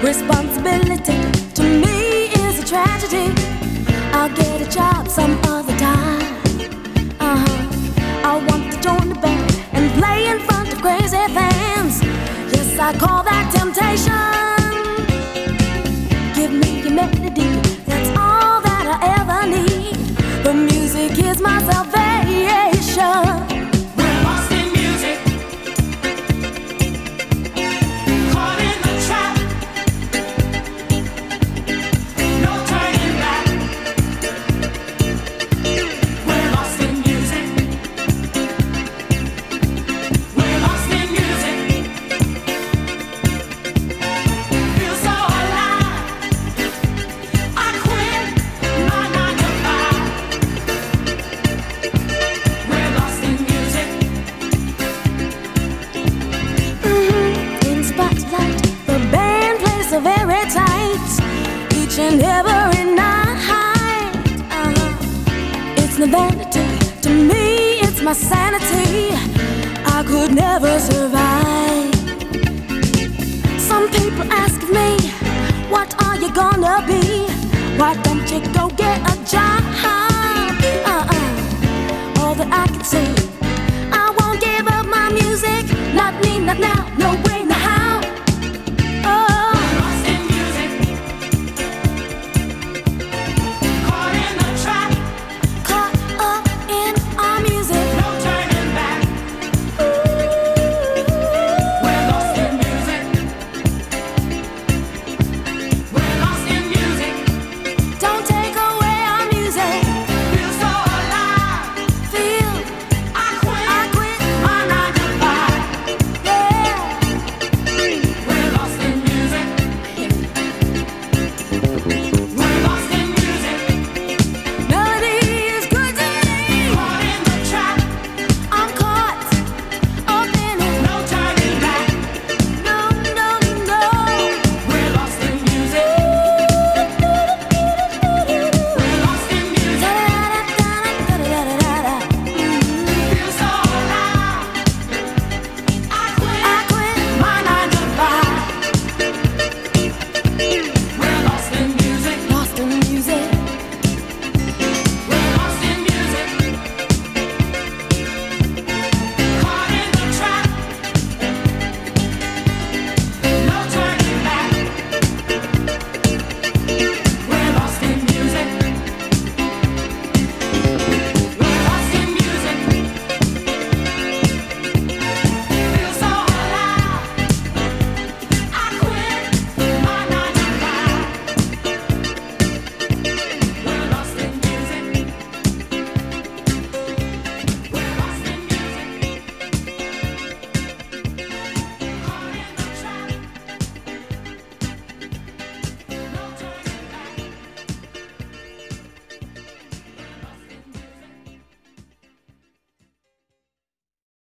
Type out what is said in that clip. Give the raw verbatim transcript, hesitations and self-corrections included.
Responsibility to me is a tragedy. I'll get a job some other time. Uh-huh. I want to join the band and play in front of crazy fans. Yes, I call that temptation. Give me your melody, that's all that I ever need. The music is my salvation. Very tight, each and every night. Uh-huh. It's no vanity to me, it's my sanity. I could never survive. Some people ask me, what are you gonna be? Why don't you go get a job? Uh-uh. All that I can say, I won't give up my music. Not me, not now, no.